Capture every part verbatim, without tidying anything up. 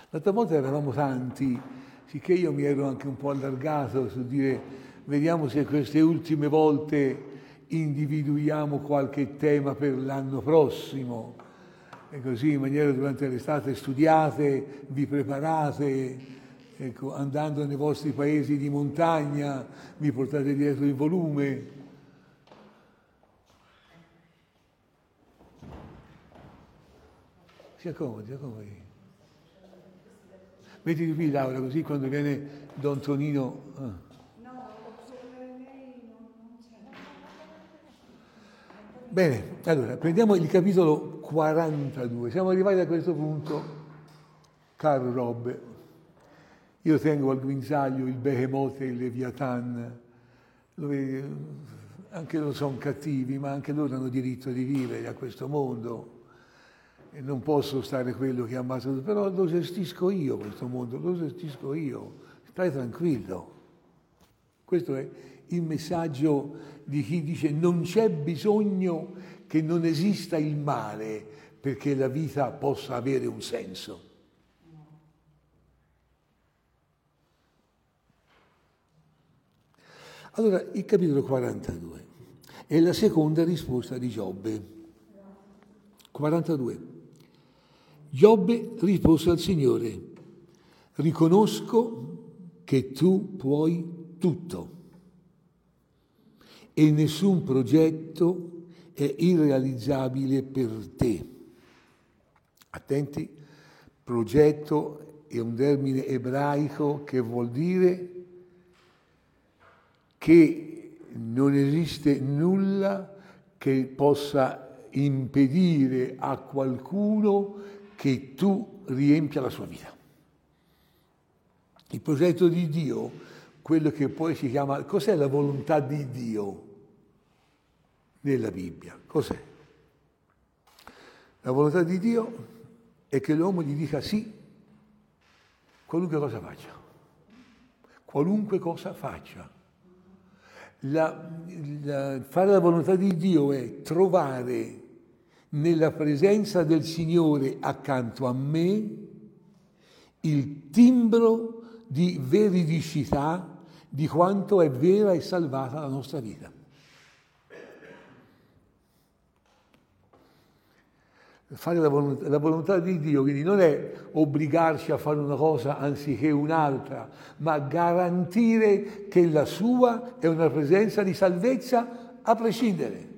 L'altra volta eravamo tanti, sicché io mi ero anche un po' allargato su dire vediamo se queste ultime volte individuiamo qualche tema per l'anno prossimo e così in maniera durante l'estate studiate, vi preparate, ecco, andando nei vostri paesi di montagna vi portate dietro il volume. Si accomodi, si accomodi. Mettiti qui Laura, così quando viene Don Tonino... Ah. Bene, allora, prendiamo il capitolo quarantadue. Siamo arrivati a questo punto, caro Rob. Io tengo al guinzaglio il Behemoth e il Leviathan, dove anche loro sono cattivi, ma anche loro hanno diritto di vivere a questo mondo. E non posso stare quello che ammazza tutto, però lo gestisco io questo mondo, lo gestisco io. Stai tranquillo. Questo è il messaggio di chi dice non c'è bisogno che non esista il male perché la vita possa avere un senso. Allora, il capitolo quarantadue è la seconda risposta di Giobbe. quarantadue. Giobbe rispose al Signore: riconosco che tu puoi tutto e nessun progetto è irrealizzabile per te. Attenti, progetto è un termine ebraico che vuol dire che non esiste nulla che possa impedire a qualcuno che tu riempia la sua vita. Il progetto di Dio, quello che poi si chiama, cos'è la volontà di Dio nella Bibbia? Cos'è? La volontà di Dio è che l'uomo gli dica sì, qualunque cosa faccia. Qualunque cosa faccia. La, la, fare la volontà di Dio è trovare nella presenza del Signore accanto a me il timbro di veridicità di quanto è vera e salvata la nostra vita. Fare la volontà, la volontà di Dio, quindi non è obbligarci a fare una cosa anziché un'altra, ma garantire che la sua è una presenza di salvezza a prescindere.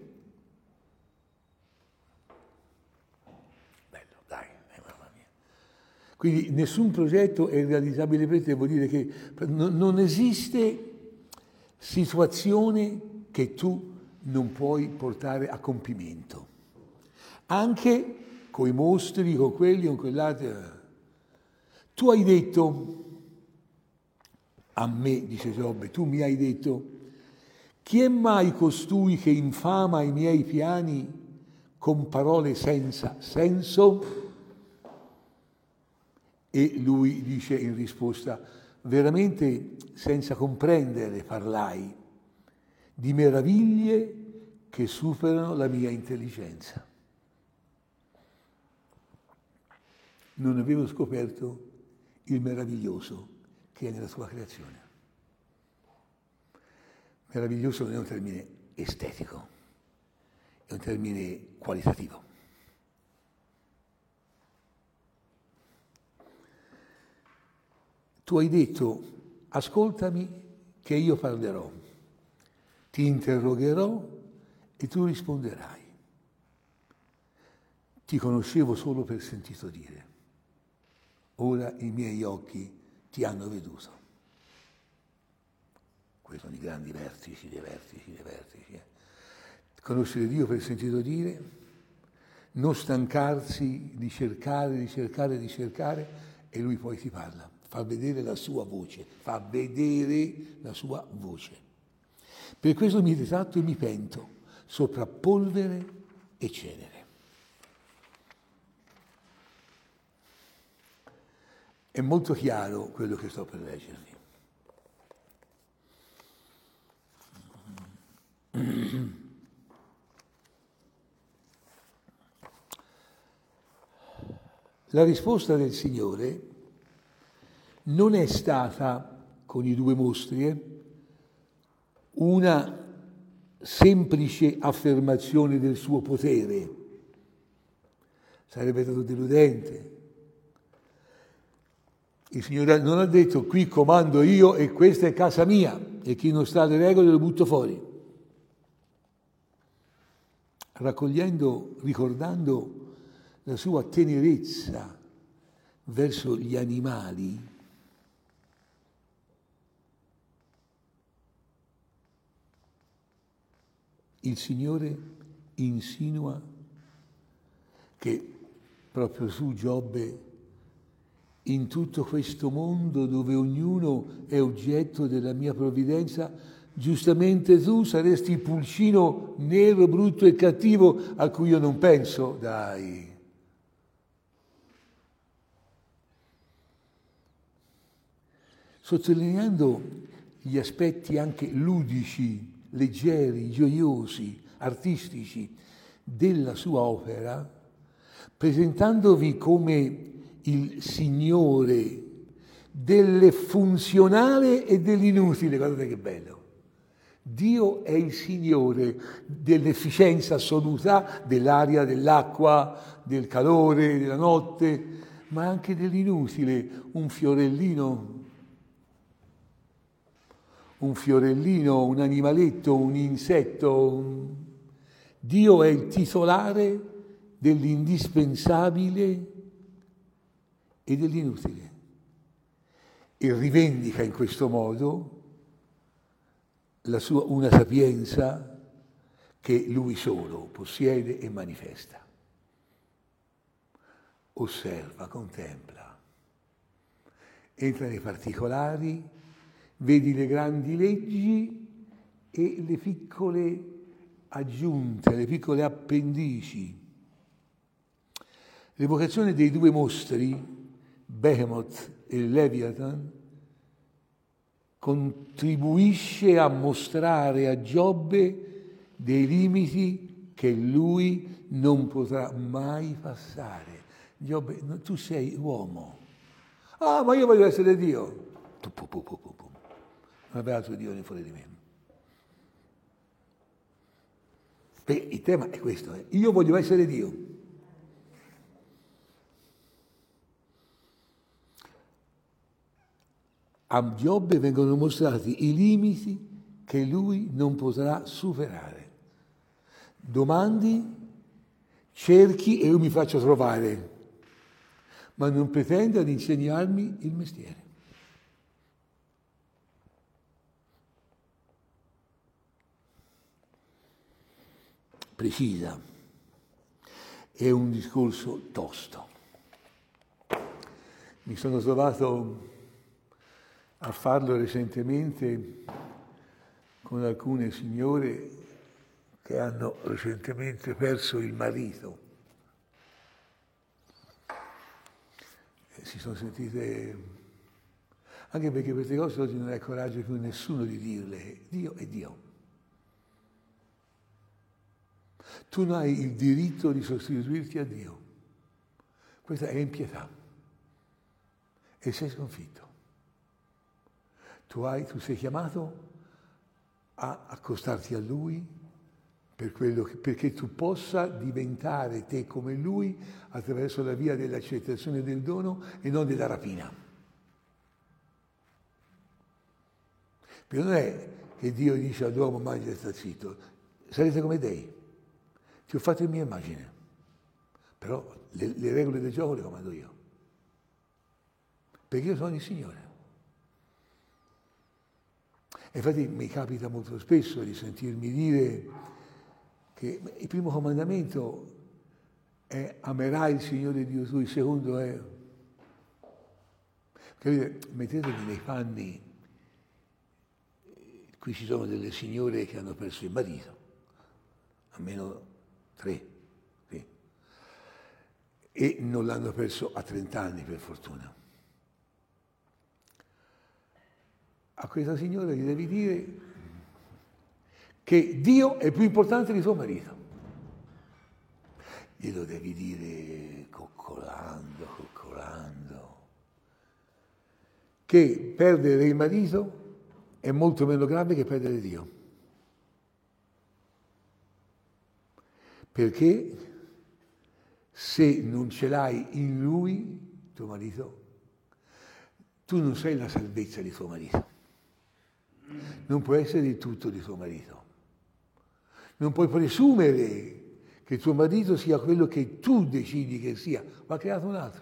Bello, dai, mamma mia. Quindi nessun progetto è realizzabile per te, vuol dire che non esiste situazione che tu non puoi portare a compimento. Anche con i mostri, con quelli, con quell'altro. Tu hai detto, a me, dice Giobbe, tu mi hai detto, chi è mai costui che infama i miei piani con parole senza senso? E lui dice in risposta, veramente senza comprendere parlai di meraviglie che superano la mia intelligenza. Non avevo scoperto il meraviglioso che è nella tua creazione. Meraviglioso non è un termine estetico, è un termine qualitativo. Tu hai detto, ascoltami che io parlerò, ti interrogherò e tu risponderai. Ti conoscevo solo per sentito dire. Ora i miei occhi ti hanno veduto. Questi sono i grandi vertici dei vertici dei vertici. Eh. Conoscere Dio per sentito dire, non stancarsi di cercare, di cercare, di cercare, e Lui poi ti parla, fa vedere la sua voce, fa vedere la sua voce. Per questo mi ritratto e mi pento, sopra polvere e cenere. È molto chiaro quello che sto per leggervi. La risposta del Signore non è stata, con i due mostri, eh, una semplice affermazione del suo potere. Sarebbe stato deludente. Il Signore non ha detto qui comando io e questa è casa mia e chi non sta alle regole lo butto fuori. Raccogliendo, ricordando la sua tenerezza verso gli animali, il Signore insinua che proprio su Giobbe, in tutto questo mondo dove ognuno è oggetto della mia provvidenza, giustamente tu saresti il pulcino nero, brutto e cattivo a cui io non penso, dai. Sottolineando gli aspetti anche ludici, leggeri, gioiosi, artistici della sua opera, presentandovi come il Signore del funzionale e dell'inutile. Guardate che bello. Dio è il Signore dell'efficienza assoluta dell'aria, dell'acqua, del calore, della notte, ma anche dell'inutile. Un fiorellino, un fiorellino, un animaletto, un insetto. Un... Dio è il titolare dell'indispensabile e dell'inutile e rivendica in questo modo la sua, una sapienza che lui solo possiede e manifesta. Osserva, contempla, entra nei particolari, vedi le grandi leggi e le piccole aggiunte, le piccole appendici. L'evocazione dei due mostri, Behemoth e Leviathan, contribuisce a mostrare a Giobbe dei limiti che lui non potrà mai passare. Giobbe, tu sei uomo. Ah, ma io voglio essere Dio. Non avrà altro Dio né fuori di me. Beh, il tema è questo, eh. Io voglio essere Dio. A Giobbe vengono mostrati i limiti che lui non potrà superare. Domandi, cerchi e io mi faccio trovare, ma non pretende ad insegnarmi il mestiere. Precisa. È un discorso tosto. Mi sono trovato a farlo recentemente con alcune signore che hanno recentemente perso il marito. E si sono sentite, anche perché queste cose oggi non è coraggio più nessuno di dirle, Dio è Dio. Tu non hai il diritto di sostituirti a Dio. Questa è impietà. E sei sconfitto. Tu, hai, tu sei chiamato a accostarti a Lui per quello che, perché tu possa diventare te come Lui attraverso la via dell'accettazione del dono e non della rapina. Perché non è che Dio dice all'uomo mangia e sta zitto, sarete come dei, ti ho fatto in mia immagine, però le, le regole del gioco le comando io, perché io sono il Signore. E infatti mi capita molto spesso di sentirmi dire che il primo comandamento è amerai il Signore Dio tuo, il secondo è, capite, mettetevi nei panni, qui ci sono delle signore che hanno perso il marito, almeno tre, sì, e non l'hanno perso a trent'anni per fortuna. A questa signora gli devi dire che Dio è più importante di suo marito. Glielo devi dire coccolando, coccolando. che perdere il marito è molto meno grave che perdere Dio. Perché se non ce l'hai in lui, tuo marito, tu non sei la salvezza di tuo marito. Non puoi essere il tutto di tuo marito. Non puoi presumere che tuo marito sia quello che tu decidi che sia. Va creato un altro.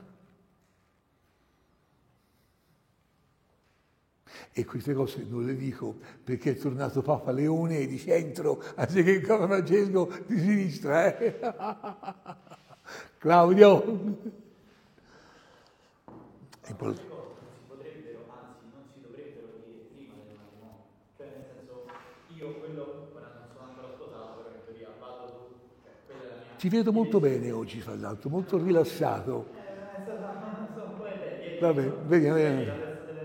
E queste cose non le dico perché è tornato Papa Leone di centro, anziché Papa Francesco di sinistra. Eh? Claudio? È importante. Non si potrebbero, anzi non si dovrebbero dire prima del matrimonio. Cioè nel senso, io quello, ora non sono ancora sposato, però in teoria vado tu, cioè quella è la mia... Ti vedo molto bene oggi, fra l'altro, molto rilassato. Eh, è stata, sono un po' le idee. Vabbè, vediamo, vediamo.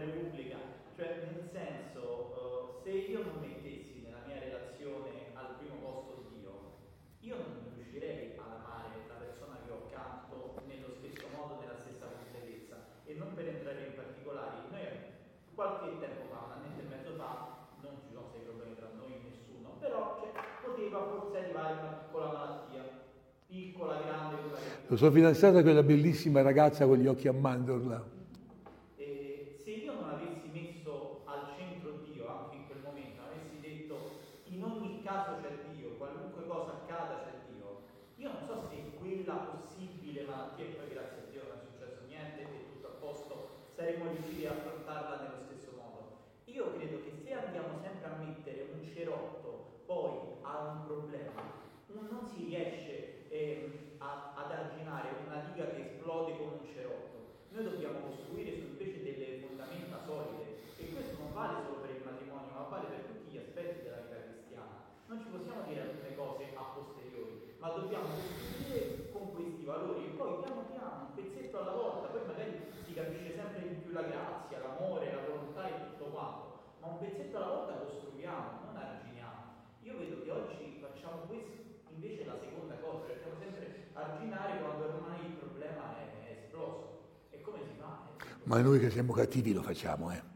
Qualche tempo fa, un annetto e mezzo fa, non ci sono stati problemi tra noi e nessuno, però cioè, poteva forse arrivare una piccola malattia, piccola, grande, quella che... Lo so fidanzata a quella bellissima ragazza con gli occhi a mandorla. E se io non avessi messo al centro Dio anche in quel momento, avessi detto in ogni caso c'è Dio, qualunque cosa accada c'è Dio, io non so se quella possibile malattia, e poi grazie a Dio non è successo niente, è tutto a posto, saremmo riusciti a affrontarla nello stesso modo. Io credo che se andiamo sempre a mettere un cerotto poi a un problema, non si riesce eh, a, ad arginare una diga che esplode con un cerotto. Noi dobbiamo costruire su invece delle fondamenta solide, e questo non vale solo per il matrimonio, ma vale per tutti gli aspetti della vita cristiana. Non ci possiamo dire alcune cose a posteriori, ma dobbiamo costruire con questi valori e poi piano piano, un pezzetto alla volta, poi magari si capisce sempre di più la grazia, l'amore, la volontà e tutto quanto, ma un pezzetto alla volta costruiamo, non arginiamo. Io vedo che oggi facciamo questo, invece la seconda cosa, cerchiamo sempre arginare quando ormai il problema è, è esploso. E come si fa? Ma noi che siamo cattivi lo facciamo, eh.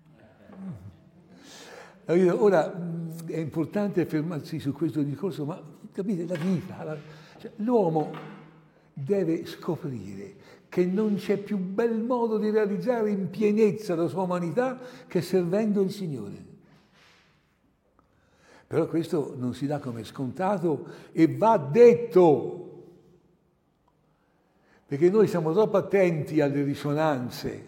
Ora è importante fermarsi su questo discorso, ma capite, la vita, la, cioè, l'uomo deve scoprire che non c'è più bel modo di realizzare in pienezza la sua umanità che servendo il Signore. Però questo non si dà come scontato e va detto, perché noi siamo troppo attenti alle risonanze.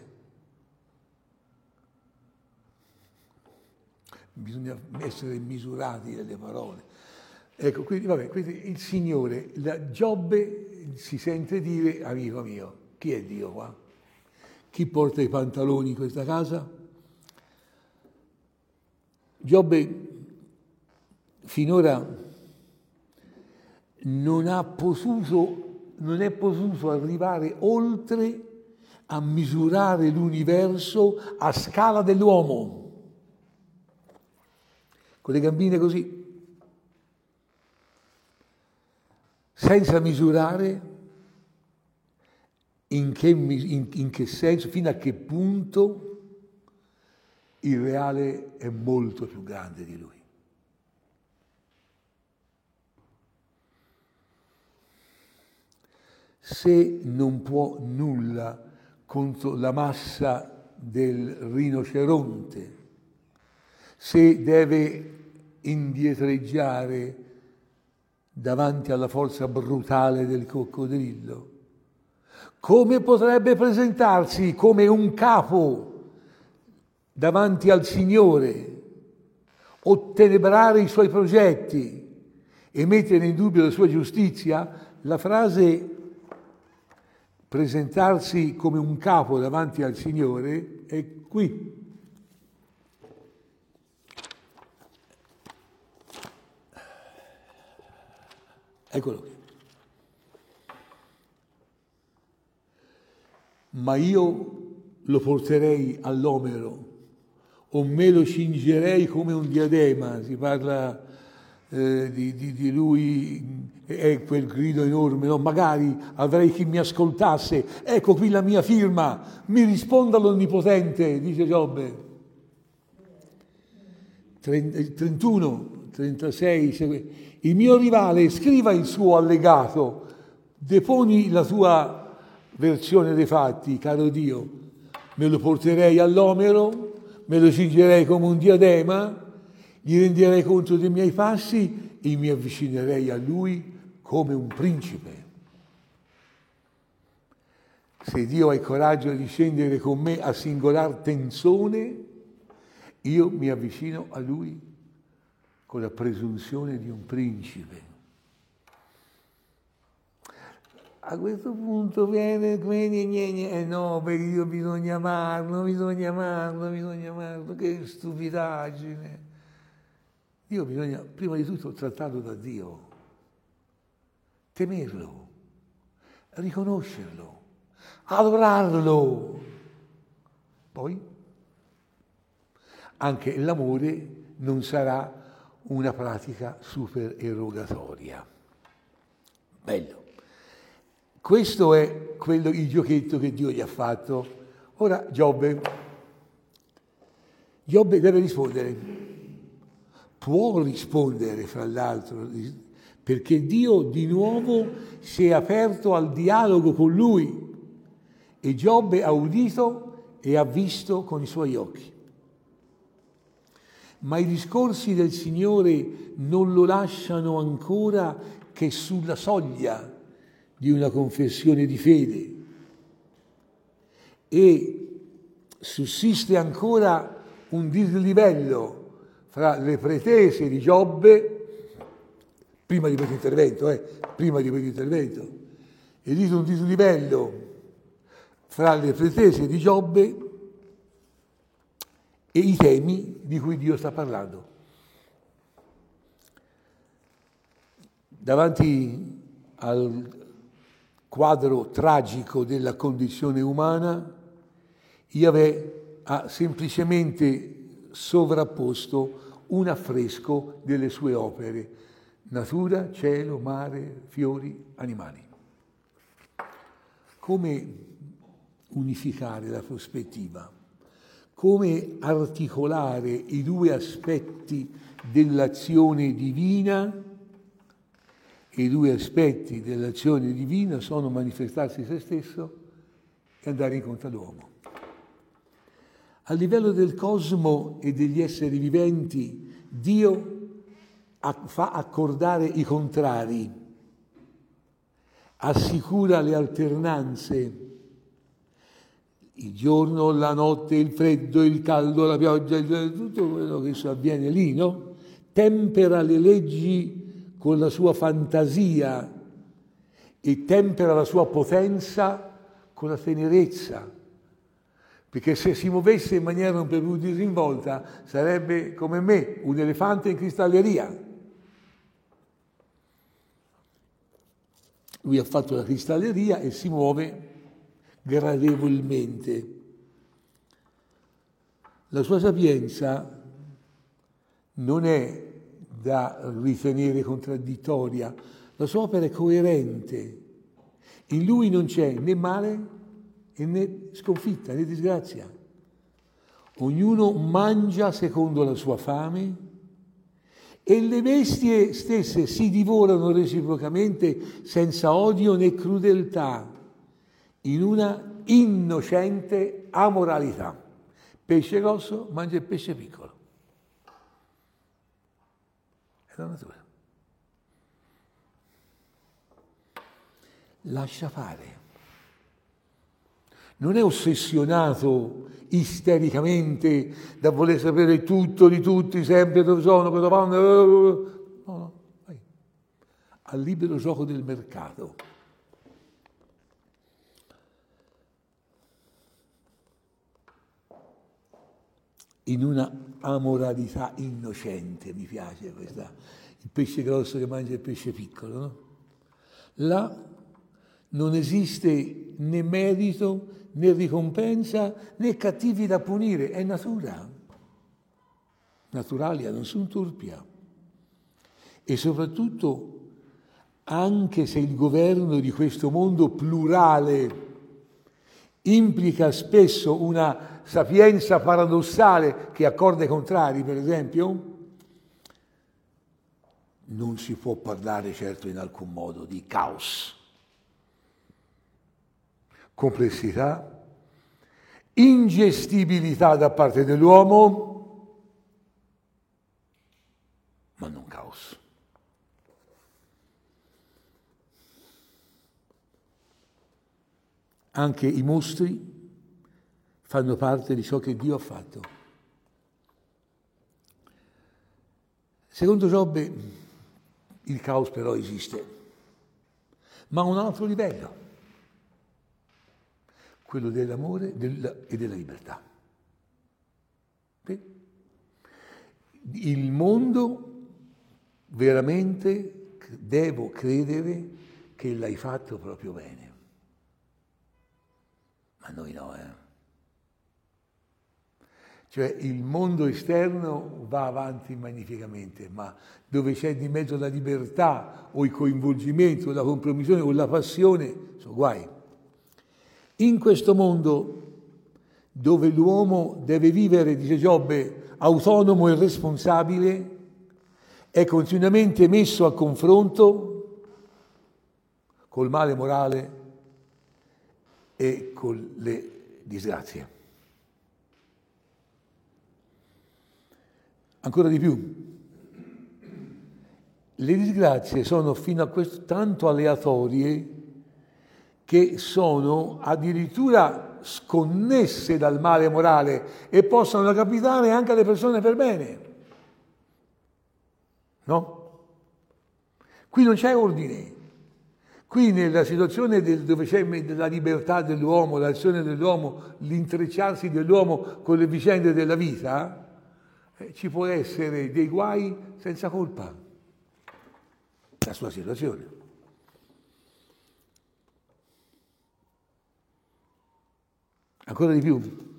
Bisogna essere misurati nelle parole. Ecco, quindi, vabbè, quindi il Signore, la Giobbe si sente dire, amico mio, chi è Dio qua? Chi porta i pantaloni in questa casa? Giobbe finora non ha potuto, non è potuto arrivare oltre a misurare l'universo a scala dell'uomo, con le gambine così, senza misurare in che, in, in che senso, fino a che punto il reale è molto più grande di lui. Se non può nulla contro la massa del rinoceronte, se deve indietreggiare davanti alla forza brutale del coccodrillo, come potrebbe presentarsi come un capo davanti al Signore, ottenebrare i suoi progetti e mettere in dubbio la sua giustizia? La frase presentarsi come un capo davanti al Signore è qui. Eccolo qui. Ma io lo porterei all'omero, o me lo cingerei come un diadema, si parla eh, di, di, di lui è quel grido enorme, no? Magari avrei chi mi ascoltasse, ecco qui la mia firma, mi risponda l'Onnipotente, dice Giobbe. trentuno, trentasei, il mio rivale scriva il suo allegato, deponi la tua versione dei fatti, caro Dio, me lo porterei all'omero, me lo cingerei come un diadema, gli renderei conto dei miei passi e mi avvicinerei a lui come un principe. Se Dio ha il coraggio di scendere con me a singolar tenzone, io mi avvicino a lui con la presunzione di un principe. A questo punto viene, viene, viene, eh no, perché Dio bisogna amarlo, bisogna amarlo, bisogna amarlo, che stupidaggine. Dio bisogna, prima di tutto, trattarlo da Dio, temerlo, riconoscerlo, adorarlo. Poi anche l'amore non sarà una pratica super erogatoria. Bello. Questo è quello, il giochetto che Dio gli ha fatto. Ora Giobbe, Giobbe deve rispondere, può rispondere fra l'altro, perché Dio di nuovo si è aperto al dialogo con lui e Giobbe ha udito e ha visto con i suoi occhi. Ma i discorsi del Signore non lo lasciano ancora che sulla soglia di una confessione di fede e sussiste ancora un dislivello fra le pretese di Giobbe, prima di questo intervento, eh, prima di questo intervento, esiste un dislivello fra le pretese di Giobbe e i temi di cui Dio sta parlando. Davanti al quadro tragico della condizione umana, Yahweh ha semplicemente sovrapposto un affresco delle sue opere, natura, cielo, mare, fiori, animali. Come unificare la prospettiva? Come articolare i due aspetti dell'azione divina? I due aspetti dell'azione divina sono manifestarsi se stesso e andare incontro all'uomo. A livello del cosmo e degli esseri viventi, Dio fa accordare i contrari, assicura le alternanze, il giorno, la notte, il freddo, il caldo, la pioggia, tutto quello che avviene lì, no? Tempera le leggi con la sua fantasia e tempera la sua potenza con la tenerezza, perché se si muovesse in maniera un po' più disinvolta sarebbe come me, un elefante in cristalleria. Lui ha fatto la cristalleria e si muove gradevolmente. La sua sapienza non è da ritenere contraddittoria, la sua opera è coerente. In lui non c'è né male né sconfitta né disgrazia. Ognuno mangia secondo la sua fame e le bestie stesse si divorano reciprocamente senza odio né crudeltà, in una innocente amoralità. Pesce grosso mangia il pesce piccolo. È la natura. Lascia fare. Non è ossessionato istericamente da voler sapere tutto di tutti, sempre dove sono, cosa fanno. No, no, vai. Al libero gioco del mercato. In una amoralità innocente, mi piace questa, il pesce grosso che mangia il pesce piccolo, no? Là non esiste né merito, né ricompensa, né cattivi da punire, è natura. Naturalia, non sono turpia. e soprattutto, anche se il governo di questo mondo plurale implica spesso una sapienza paradossale che accorda i contrari, per esempio, non si può parlare certo in alcun modo di caos, complessità, ingestibilità da parte dell'uomo, ma non caos. Anche i mostri fanno parte di ciò che Dio ha fatto. Secondo Giobbe il caos però esiste, ma a un altro livello, quello dell'amore della, e della libertà. Il mondo veramente devo credere che l'hai fatto proprio bene. Ma noi no, eh. Cioè il mondo esterno va avanti magnificamente, ma dove c'è di mezzo la libertà o il coinvolgimento, o la compromissione o la passione, sono guai. In questo mondo dove l'uomo deve vivere, dice Giobbe, autonomo e responsabile, è continuamente messo a confronto col male morale e con le disgrazie. Ancora di più, le disgrazie sono fino a questo tanto aleatorie che sono addirittura sconnesse dal male morale e possono capitare anche alle persone per bene. No? Qui non c'è ordine. Qui nella situazione del, dove c'è la libertà dell'uomo, l'azione dell'uomo, l'intrecciarsi dell'uomo con le vicende della vita, eh, ci può essere dei guai senza colpa. La sua situazione. Ancora di più,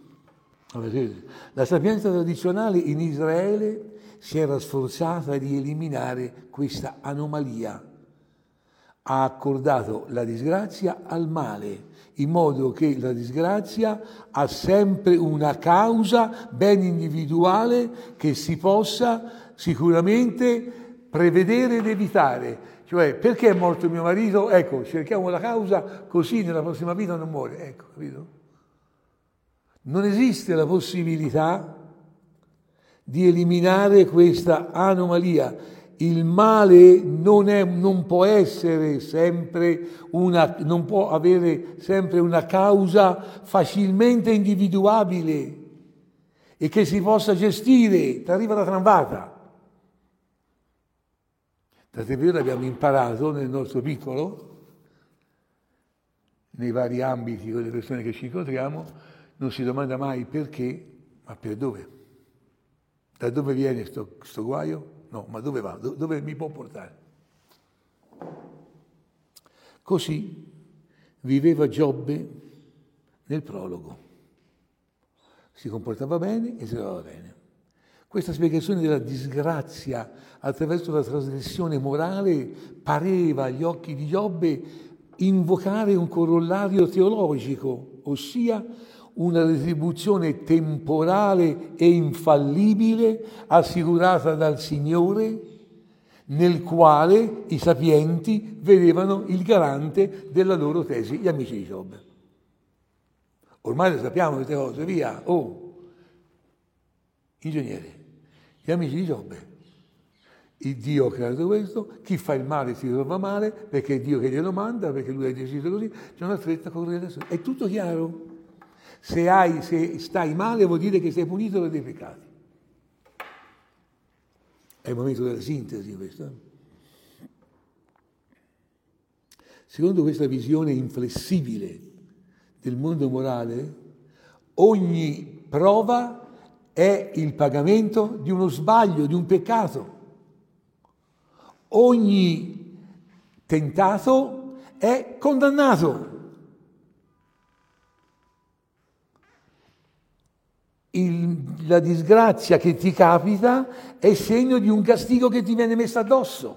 la sapienza tradizionale in Israele si era sforzata di eliminare questa anomalia. Ha accordato la disgrazia al male, in modo che la disgrazia ha sempre una causa ben individuale che si possa sicuramente prevedere ed evitare. Cioè, perché è morto mio marito? Ecco, cerchiamo la causa, così nella prossima vita non muore. Ecco, capito? Non esiste la possibilità di eliminare questa anomalia. Il male non, è, non può essere sempre una, non può avere sempre una causa facilmente individuabile e che si possa gestire. Ti arriva la tramvata. Tant'è vero, abbiamo imparato nel nostro piccolo, nei vari ambiti con le persone che ci incontriamo, non si domanda mai perché, ma per dove. Da dove viene sto, sto guaio? No, ma dove va? Dove mi può portare? Così viveva Giobbe nel prologo. Si comportava bene e si trovava bene. Questa spiegazione della disgrazia attraverso la trasgressione morale pareva agli occhi di Giobbe invocare un corollario teologico, ossia una retribuzione temporale e infallibile assicurata dal Signore, nel quale i sapienti vedevano il garante della loro tesi, gli amici di Giobbe. Ormai le sappiamo queste cose, via. Oh, ingegneri, gli amici di Giobbe. Il Dio ha creato questo, chi fa il male si trova male, perché è Dio che glielo manda, perché lui ha deciso così, c'è una stretta correlazione. È tutto chiaro. Se, hai, se stai male vuol dire che sei punito per dei peccati. È il momento della sintesi questo. Secondo questa visione inflessibile del mondo morale, ogni prova è il pagamento di uno sbaglio, di un peccato. Ogni tentato è condannato. Il, la disgrazia che ti capita è segno di un castigo che ti viene messo addosso.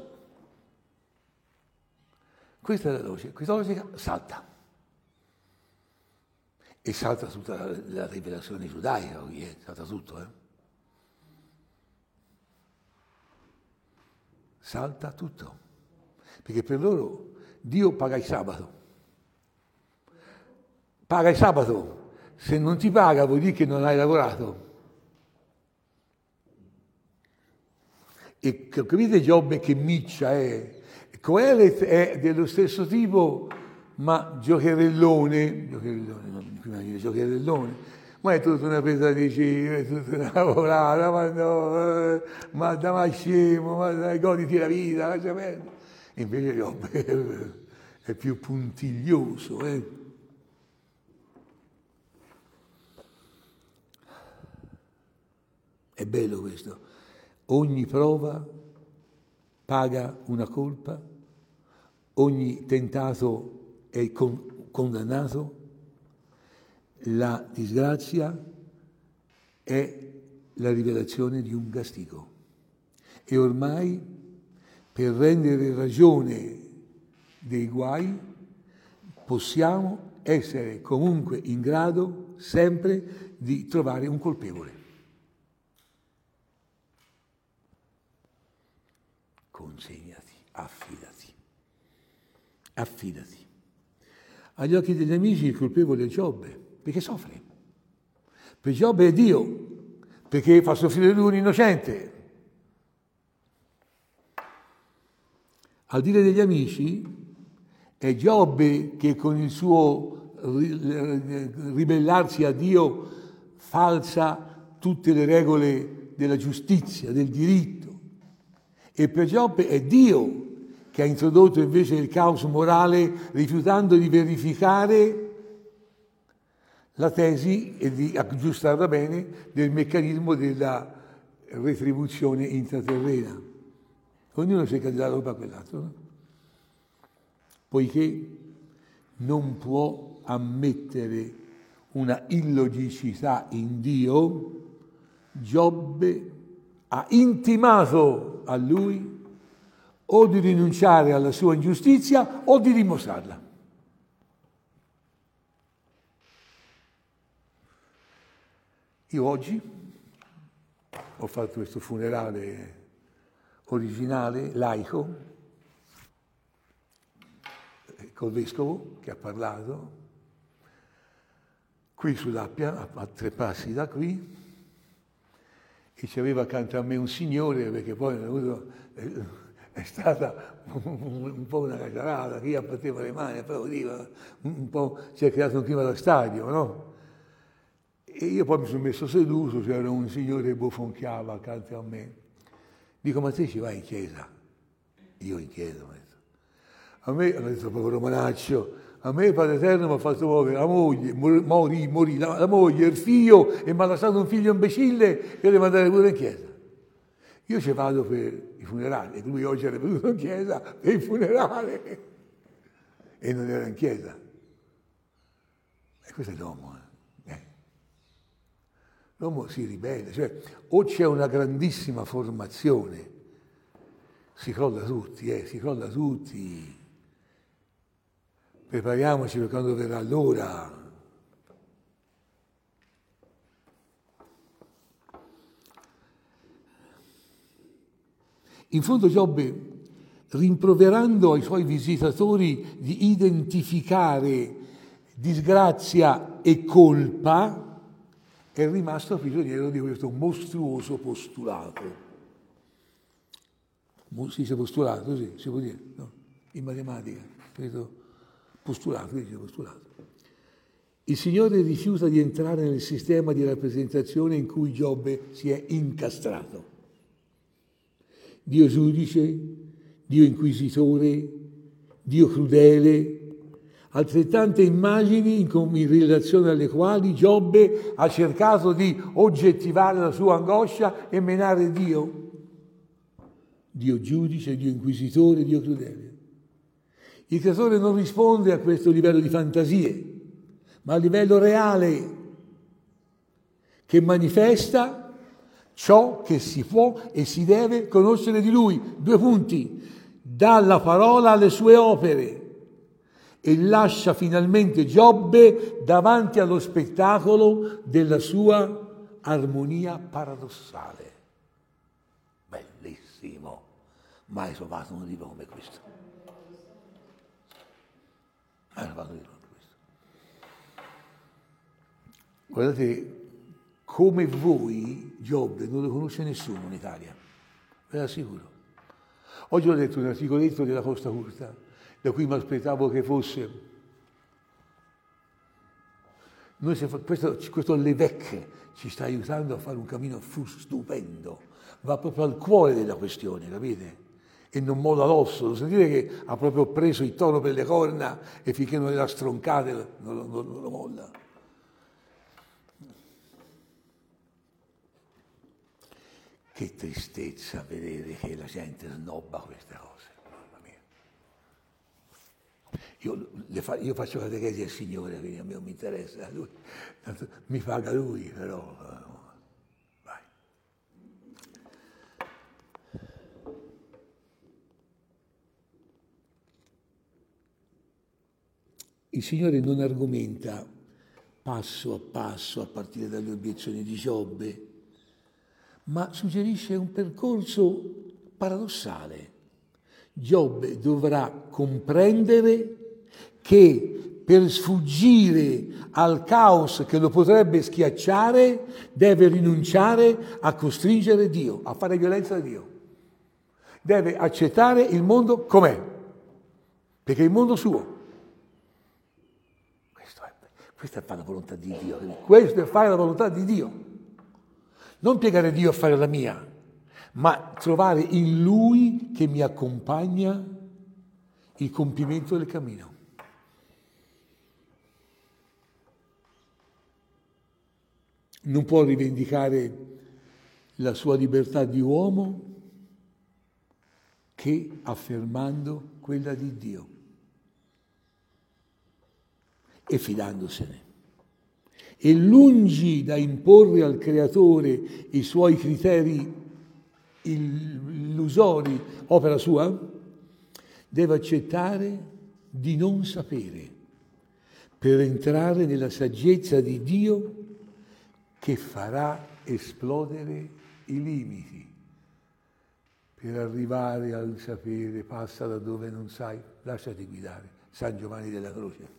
Questa è la logica, questa logica salta. E salta tutta la, la rivelazione giudaica, eh? Salta tutto, eh? Salta tutto. Perché per loro Dio paga il sabato. Paga il sabato. Se non ti paga vuol dire che non hai lavorato. E capite Giobbe che miccia è? Coelet è dello stesso tipo, ma giocherellone, giocherellone, non prima di dire giocherellone, ma è tutta una presa di cibo, è tutta una lavorata, ma no, eh, ma da ma scemo, ma dai, goditi la vita, lascia perdere. Invece Giobbe è più puntiglioso, eh. È bello questo. Ogni prova paga una colpa, ogni tentato è con- condannato, la disgrazia è la rivelazione di un castigo. E ormai, per rendere ragione dei guai, possiamo essere comunque in grado sempre di trovare un colpevole. Consegnati, affidati, affidati. Agli occhi degli amici il colpevole è Giobbe, perché soffre. Per Giobbe è Dio, perché fa soffrire lui un innocente. Al dire degli amici è Giobbe che con il suo ribellarsi a Dio falsa tutte le regole della giustizia, del diritto. E per Giobbe è Dio che ha introdotto invece il caos morale rifiutando di verificare la tesi e di aggiustarla bene del meccanismo della retribuzione intraterrena. Ognuno cerca di dare roba a quell'altro, no? Poiché non può ammettere una illogicità in Dio, Giobbe ha intimato a lui o di rinunciare alla sua ingiustizia o di dimostrarla. Io oggi ho fatto questo funerale originale, laico, col vescovo che ha parlato, qui sull'Appia, a tre passi da qui, e c'aveva accanto a me un signore, perché poi è stata un po' una caciarata, chi apparteva le mani, applaudiva, un po' si è creato un clima da stadio, no? E io poi mi sono messo seduto, c'era un signore che bofonchiava accanto a me. Dico, ma te ci vai in chiesa? Io in chiesa, ho detto. A me, hanno detto, povero Manaccio, a me il Padre Eterno mi ha fatto muovere la moglie, morì, morì, la, la moglie, il figlio, e mi ha lasciato un figlio imbecille che deve andare pure in chiesa. Io ci vado per i funerali, e lui oggi era venuto in chiesa per il funerale, e non era in chiesa. E questo è l'uomo, eh. eh. L'uomo si ribella, cioè o c'è una grandissima formazione, si crolla tutti, eh, si crolla tutti. Prepariamoci per quando verrà l'ora. In fondo Giobbe, rimproverando ai suoi visitatori di identificare disgrazia e colpa, è rimasto prigioniero di questo mostruoso postulato. Si dice postulato, sì, si può dire, no? In matematica, credo. Postulato, dice postulato. Il Signore rifiuta di entrare nel sistema di rappresentazione in cui Giobbe si è incastrato. Dio giudice, Dio inquisitore, Dio crudele, altrettante immagini in, in relazione alle quali Giobbe ha cercato di oggettivare la sua angoscia e menare Dio. Dio giudice, Dio inquisitore, Dio crudele. Il creatore non risponde a questo livello di fantasie, ma a livello reale. che manifesta ciò che si può e si deve conoscere di lui. Due punti. Dalla parola alle sue opere e lascia finalmente Giobbe davanti allo spettacolo della sua armonia paradossale. Bellissimo. Mai trovato un libro come questo. Mai trovato un libro come questo. Guardate, come voi, Giobbe non lo conosce nessuno in Italia, ve l'assicuro. Oggi ho letto un articoletto della Costa Curta, da cui mi aspettavo che fosse. Noi se fa, questo, questo Levecque ci sta aiutando a fare un cammino stupendo, va proprio al cuore della questione, capite? E non molla l'osso, lo sentite che ha proprio preso il toro per le corna e finché non le stroncate non, non, non lo molla. Che tristezza vedere che la gente snobba queste cose, mamma mia. Io, le fa, io faccio catechesi al Signore, quindi a me non mi interessa, lui, tanto, mi paga lui, però vai. Il Signore non argomenta passo a passo a partire dalle obiezioni di Giobbe, ma suggerisce un percorso paradossale. Giobbe dovrà comprendere che per sfuggire al caos che lo potrebbe schiacciare deve rinunciare a costringere Dio, a fare violenza a Dio. Deve accettare il mondo com'è, perché è il mondo suo. Questo è, questo è fare la volontà di Dio. Questo è fare la volontà di Dio. Non piegare Dio a fare la mia, ma trovare in Lui che mi accompagna il compimento del cammino. Non può rivendicare la sua libertà di uomo che affermando quella di Dio e fidandosene. E lungi da imporre al Creatore i suoi criteri illusori, opera sua, deve accettare di non sapere per entrare nella saggezza di Dio che farà esplodere i limiti. Per arrivare al sapere, passa da dove non sai, lasciati guidare. San Giovanni della Croce.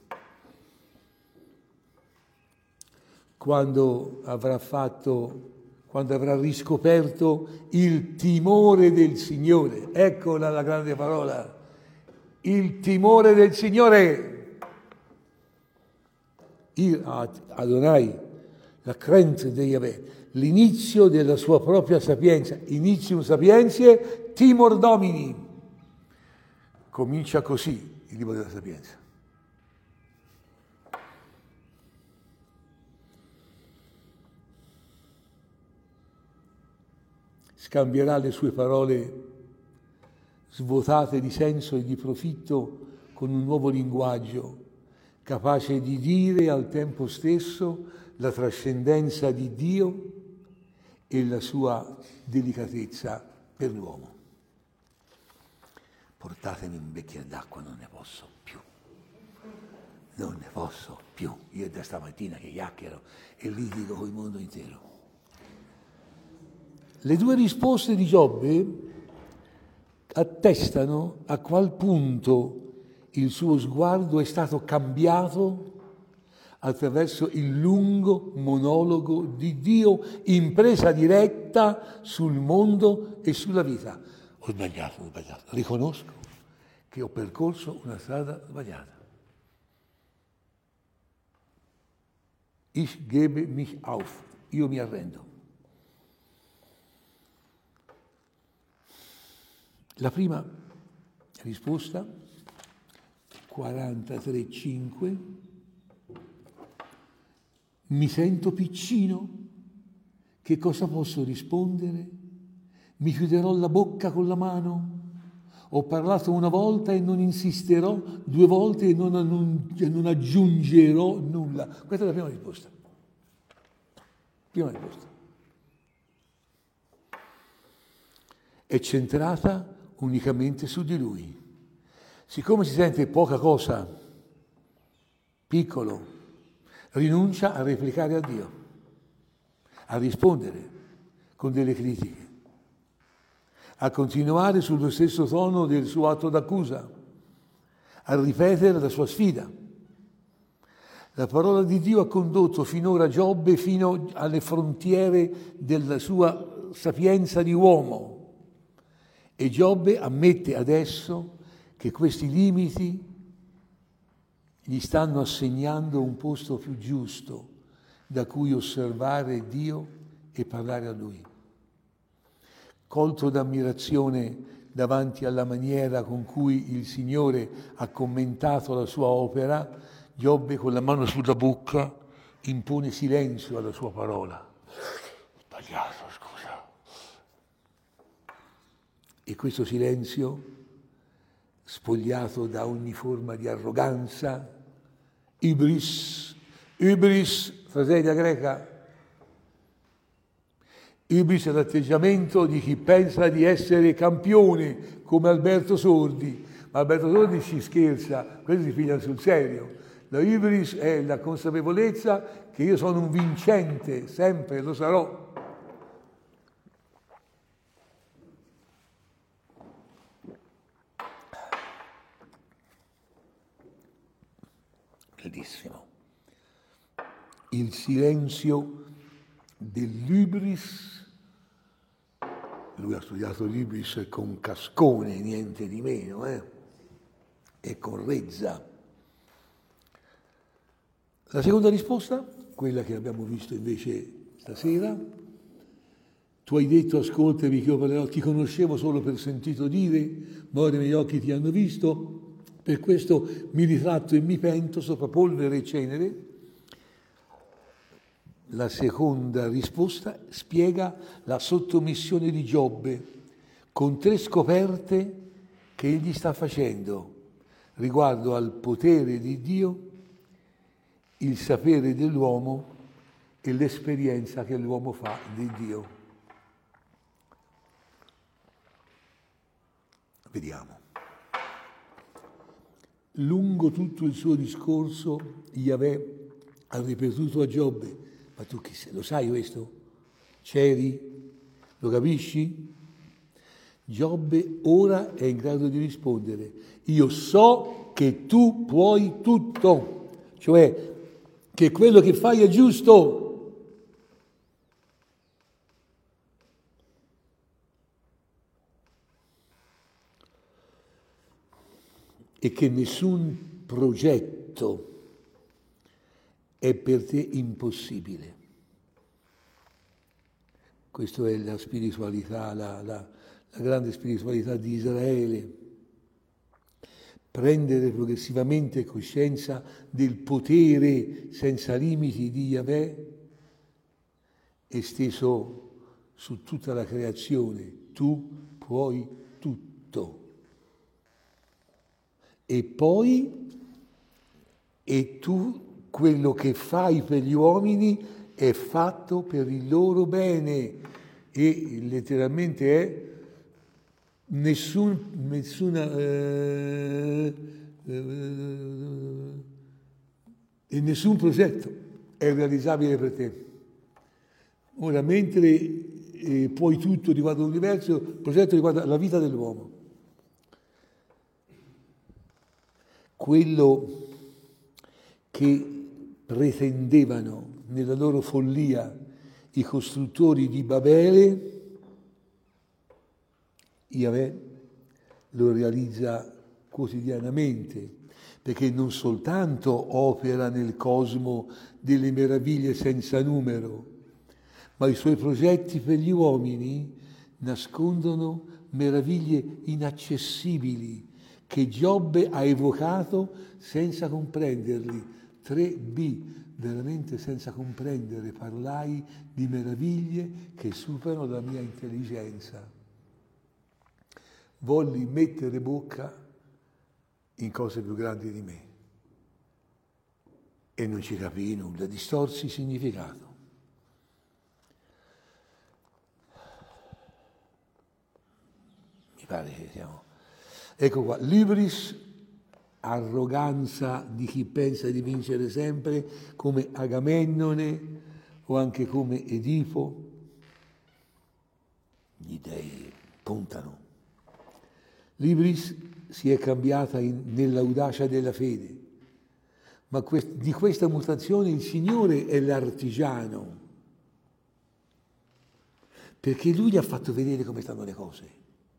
Quando avrà fatto, quando avrà riscoperto il timore del Signore. Eccola la grande parola, il timore del Signore. Adonai, la crenza di Yahweh, l'inizio della sua propria sapienza, inizium sapientiae, timor Domini. Comincia così il libro della Sapienza. Scambierà le sue parole svuotate di senso e di profitto con un nuovo linguaggio, capace di dire al tempo stesso la trascendenza di Dio e la sua delicatezza per l'uomo. Portatemi un bicchiere d'acqua, non ne posso più. Non ne posso più. Io da stamattina che chiacchiero e litigo con il mondo intero. Le due risposte di Giobbe attestano a qual punto il suo sguardo è stato cambiato attraverso il lungo monologo di Dio in presa diretta sul mondo e sulla vita. Ho sbagliato, ho sbagliato. Riconosco che ho percorso una strada sbagliata. Ich gebe mich auf. Io mi arrendo. La prima risposta, quarantatré cinque, mi sento piccino, che cosa posso rispondere? Mi chiuderò la bocca con la mano? Ho parlato una volta e non insisterò, due volte e non, non, non aggiungerò nulla. Questa è la prima risposta. Prima risposta. È centrata unicamente su di lui. Siccome si sente poca cosa, piccolo, rinuncia a replicare a Dio, a rispondere con delle critiche, a continuare sullo stesso tono del suo atto d'accusa, a ripetere la sua sfida. La parola di Dio ha condotto finora Giobbe fino alle frontiere della sua sapienza di uomo e Giobbe ammette adesso che questi limiti gli stanno assegnando un posto più giusto da cui osservare Dio e parlare a Lui. Colto d'ammirazione davanti alla maniera con cui il Signore ha commentato la sua opera, Giobbe con la mano sulla bocca impone silenzio alla sua parola. Sbagliato, scusa. E questo silenzio, spogliato da ogni forma di arroganza, ibris, ibris, tragedia greca, ibris è l'atteggiamento di chi pensa di essere campione, come Alberto Sordi, ma Alberto Sordi ci scherza, quelli si pigliano sul serio. La ibris è la consapevolezza che io sono un vincente, sempre lo sarò. Bellissimo. Il silenzio dell'ibris, lui ha studiato l'ibris con Cascone, niente di meno, eh? E con Rezza. La seconda risposta, quella che abbiamo visto invece stasera, tu hai detto ascoltami che io parlerò, ti conoscevo solo per sentito dire, ma ora i miei occhi ti hanno visto, per questo mi ritratto e mi pento sopra polvere e cenere. La seconda risposta spiega la sottomissione di Giobbe con tre scoperte che egli sta facendo riguardo al potere di Dio, il sapere dell'uomo e l'esperienza che l'uomo fa di Dio. Vediamo. Lungo tutto il suo discorso, Yahweh ha ripetuto a Giobbe: ma tu chi sei? Lo sai questo? C'eri? Lo capisci? Giobbe ora è in grado di rispondere: io so che tu puoi tutto, cioè che quello che fai è giusto. E che nessun progetto è per te impossibile. Questa è la spiritualità, la, la, la grande spiritualità di Israele. Prendere progressivamente coscienza del potere senza limiti di Yahweh esteso su tutta la creazione. Tu puoi tutto. E poi, e tu quello che fai per gli uomini è fatto per il loro bene, e letteralmente è nessun, nessuna eh, eh, e nessun progetto è realizzabile per te. Ora, mentre eh, poi tutto riguarda l'universo, il progetto riguarda la vita dell'uomo. Quello che pretendevano nella loro follia i costruttori di Babele, Yahweh lo realizza quotidianamente, perché non soltanto opera nel cosmo delle meraviglie senza numero, ma i suoi progetti per gli uomini nascondono meraviglie inaccessibili che Giobbe ha evocato senza comprenderli. tre B, veramente senza comprendere, parlai di meraviglie che superano la mia intelligenza. Volli mettere bocca in cose più grandi di me e non ci capii nulla, distorsi il significato. pare che siamo. Ecco qua, libris, arroganza di chi pensa di vincere sempre, come Agamennone o anche come Edipo. Gli dei puntano. Libris si è cambiata in, nell'audacia della fede, ma quest, di questa mutazione il Signore è l'artigiano, perché Lui gli ha fatto vedere come stanno le cose.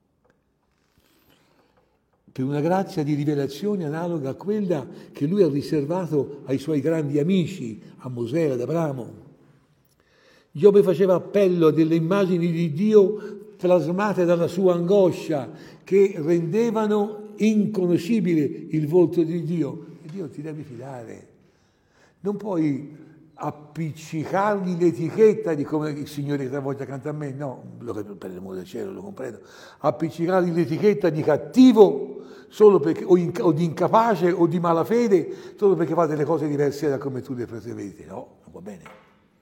Per una grazia di rivelazione analoga a quella che Lui ha riservato ai Suoi grandi amici, a Mosè, ad Abramo. Giobbe faceva appello a delle immagini di Dio plasmate dalla sua angoscia, che rendevano inconoscibile il volto di Dio. E Dio ti devi fidare. Non puoi appiccicargli l'etichetta di come il Signore che travolge accanto a me, no, per l'amore del cielo lo comprendo, appiccicargli l'etichetta di cattivo solo perché, o, in, o di incapace o di malafede, solo perché fa delle cose diverse da come tu le presenti. No, non va bene.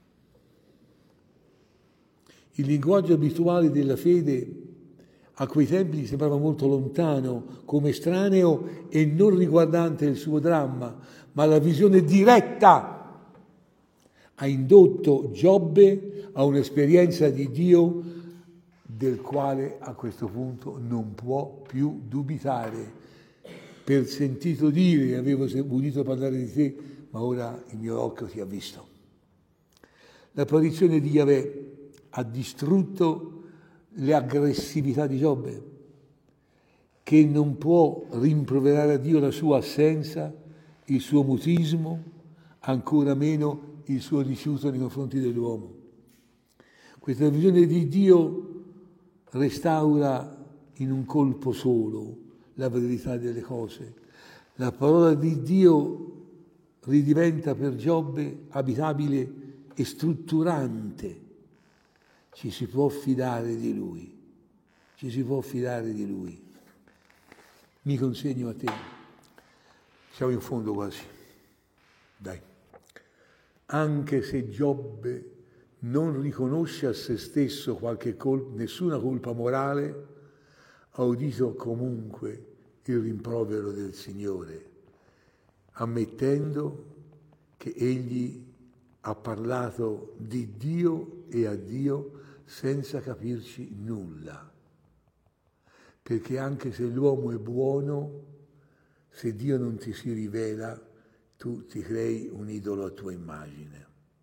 Il linguaggio abituale della fede a quei tempi gli sembrava molto lontano, come estraneo e non riguardante il suo dramma, ma la visione diretta ha indotto Giobbe a un'esperienza di Dio del quale a questo punto non può più dubitare. Per sentito dire, avevo udito parlare di te, ma ora il mio occhio ti ha visto. L'apparizione di Yahweh ha distrutto le aggressività di Giobbe, che non può rimproverare a Dio la sua assenza, il suo mutismo, ancora meno il suo rifiuto nei confronti dell'uomo. Questa visione di Dio restaura in un colpo solo la verità delle cose. La parola di Dio ridiventa per Giobbe abitabile e strutturante. Ci si può fidare di Lui, ci si può fidare di Lui. Mi consegno a te. Siamo in fondo quasi. Dai. Anche se Giobbe non riconosce a se stesso qualche col- nessuna colpa morale, ha udito comunque il rimprovero del Signore, ammettendo che Egli ha parlato di Dio e a Dio senza capirci nulla. Perché anche se l'uomo è buono, se Dio non ti si rivela, tu ti crei un idolo a tua immagine.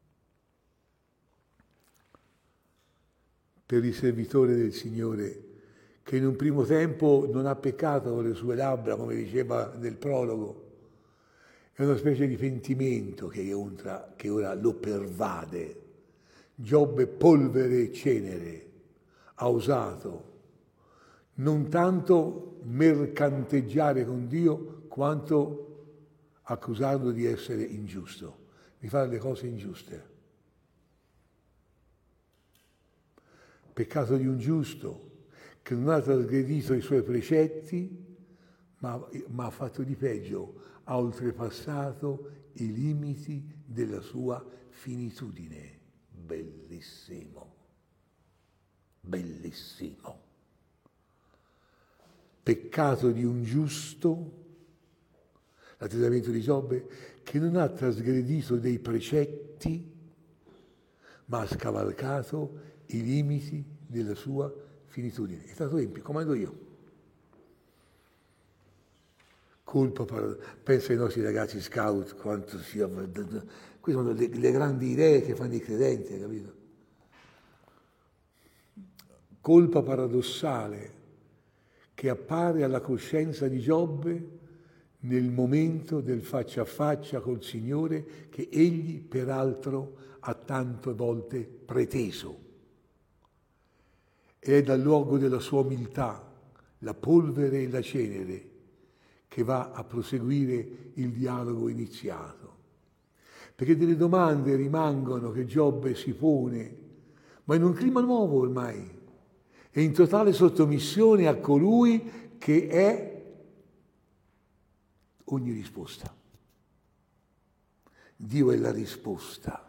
Per il servitore del Signore, che in un primo tempo non ha peccato con le sue labbra, come diceva nel prologo, è una specie di pentimento che ora, che ora lo pervade. Giobbe, polvere e cenere, ha osato non tanto mercanteggiare con Dio quanto accusarlo di essere ingiusto, di fare le cose ingiuste. Peccato di un giusto che non ha trasgredito i suoi precetti, ma, ma ha fatto di peggio, ha oltrepassato i limiti della sua finitudine. Bellissimo, bellissimo. Peccato di un giusto, l'atteggiamento di Giobbe, che non ha trasgredito dei precetti, ma ha scavalcato i limiti della sua finitudine. È stato empio, comando io. Colpa, pensa ai nostri ragazzi scout, quanto sia... Queste sono le, le grandi idee che fanno i credenti, capito? Colpa paradossale che appare alla coscienza di Giobbe nel momento del faccia a faccia col Signore che egli peraltro ha tante volte preteso. È dal luogo della sua umiltà, la polvere e la cenere, che va a proseguire il dialogo iniziato. Perché delle domande rimangono che Giobbe si pone, ma in un clima nuovo ormai, e in totale sottomissione a colui che è ogni risposta. Dio è la risposta.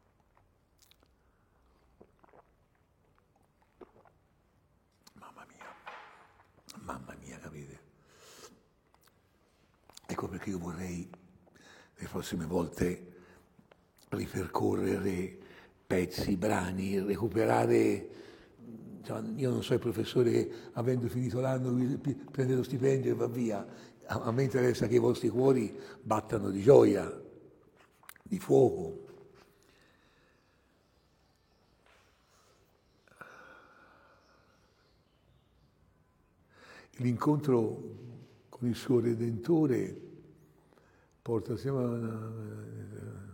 Mamma mia. Ecco perché io vorrei le prossime volte ripercorrere pezzi, brani, recuperare. Io non so il professore che avendo finito l'anno prende lo stipendio e va via, a me interessa che i vostri cuori battano di gioia, di fuoco. L'incontro con il suo Redentore porta sempre a una...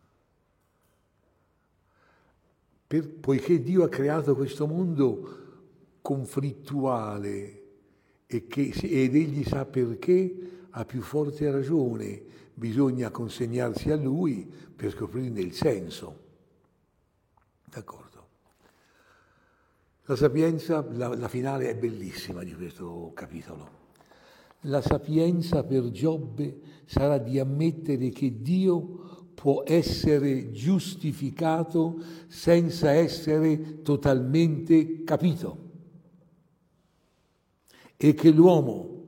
Per, poiché Dio ha creato questo mondo conflittuale e che, ed egli sa perché, a più forte ragione bisogna consegnarsi a Lui per scoprirne il senso. D'accordo? La sapienza, la, la finale è bellissima di questo capitolo. La sapienza per Giobbe sarà di ammettere che Dio può essere giustificato senza essere totalmente capito e che l'uomo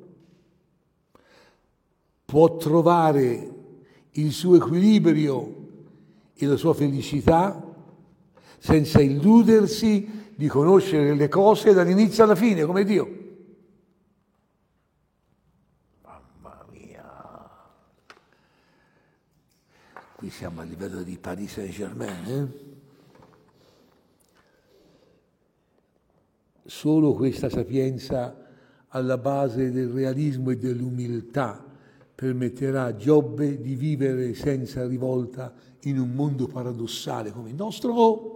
può trovare il suo equilibrio e la sua felicità senza illudersi di conoscere le cose dall'inizio alla fine, come Dio. Mamma mia! Qui siamo a livello di Paris Saint-Germain, eh? Solo questa sapienza alla base del realismo e dell'umiltà permetterà a Giobbe di vivere senza rivolta in un mondo paradossale come il nostro,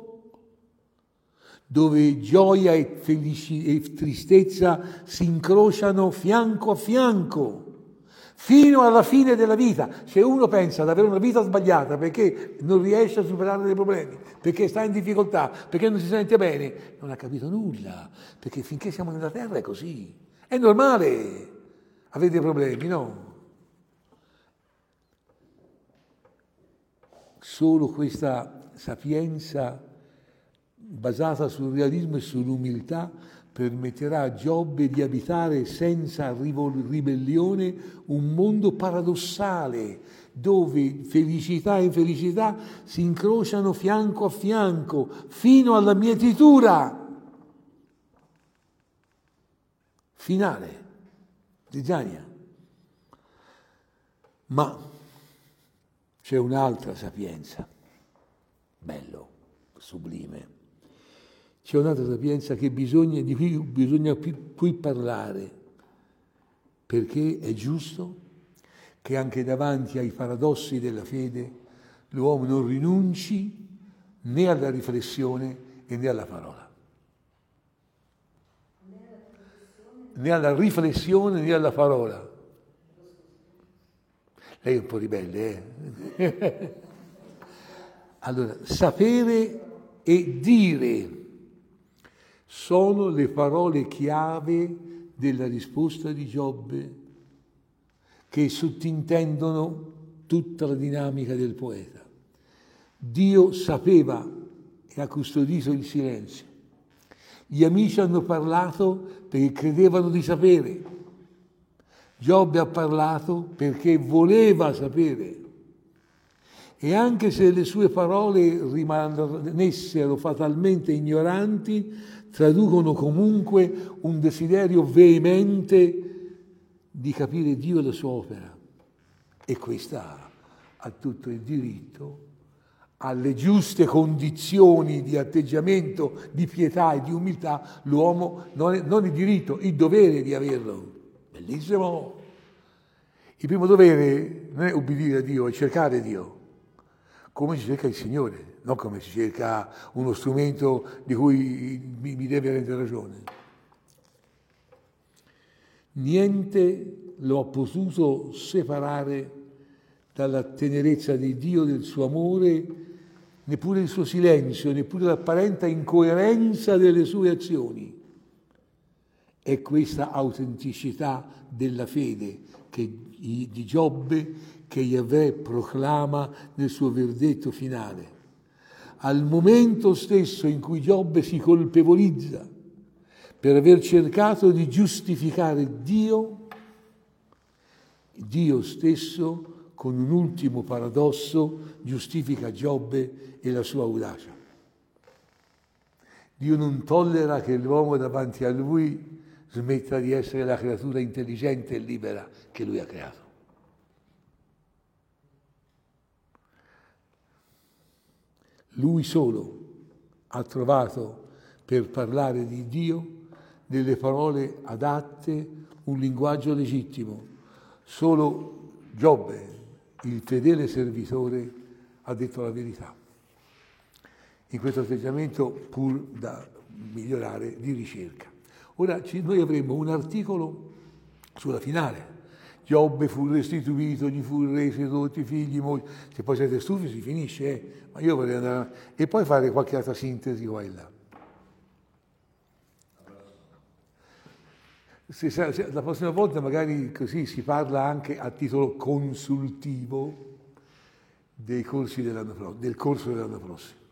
dove gioia e, felici- e tristezza si incrociano fianco a fianco fino alla fine della vita. Se uno pensa ad avere una vita sbagliata perché non riesce a superare dei problemi, perché sta in difficoltà, perché non si sente bene, non ha capito nulla, perché finché siamo nella terra è così. È normale avere dei problemi, no? Solo questa sapienza basata sul realismo e sull'umiltà permetterà a Giobbe di abitare senza ribellione un mondo paradossale, dove felicità e infelicità si incrociano fianco a fianco fino alla mietitura finale di Zania. Ma c'è un'altra sapienza, bello, sublime. C'è un'altra sapienza che bisogna, di cui bisogna qui parlare, perché è giusto che anche davanti ai paradossi della fede l'uomo non rinunci né alla riflessione e né alla parola. Né alla riflessione né alla parola. Lei è un po' ribelle, eh? Allora, sapere e dire sono le parole chiave della risposta di Giobbe che sottintendono tutta la dinamica del poeta. Dio sapeva e ha custodito il silenzio. Gli amici hanno parlato perché credevano di sapere. Giobbe ha parlato perché voleva sapere. E anche se le sue parole rimanessero fatalmente ignoranti, traducono comunque un desiderio veemente di capire Dio e la sua opera. E questa ha tutto il diritto, alle giuste condizioni di atteggiamento, di pietà e di umiltà, l'uomo non, è, non il diritto, il dovere di averlo. Bellissimo! Il primo dovere non è ubbidire a Dio, è cercare Dio, come si cerca il Signore, non come si cerca uno strumento di cui mi, mi deve rendere ragione. Niente lo ha potuto separare dalla tenerezza di Dio, del suo amore, neppure il suo silenzio, neppure l'apparente incoerenza delle sue azioni. È questa autenticità della fede che, di Giobbe che Yahweh proclama nel suo verdetto finale. Al momento stesso in cui Giobbe si colpevolizza per aver cercato di giustificare Dio, Dio stesso, con un ultimo paradosso, giustifica Giobbe e la sua audacia. Dio non tollera che l'uomo davanti a lui smetta di essere la creatura intelligente e libera che lui ha creato. Lui solo ha trovato per parlare di Dio delle parole adatte, un linguaggio legittimo. Solo Giobbe, il fedele servitore, ha detto la verità. In questo atteggiamento, pur da migliorare, di ricerca. Ora noi avremo un articolo sulla finale. Giobbe fu restituito, gli fu resi tutti i figli, mogli. Se poi siete stufi si finisce, eh? Ma io vorrei andare avanti. E poi fare qualche altra sintesi qua e là. Se, se, la prossima volta magari così si parla anche a titolo consultivo dei corsi dell'anno, del corso dell'anno prossimo.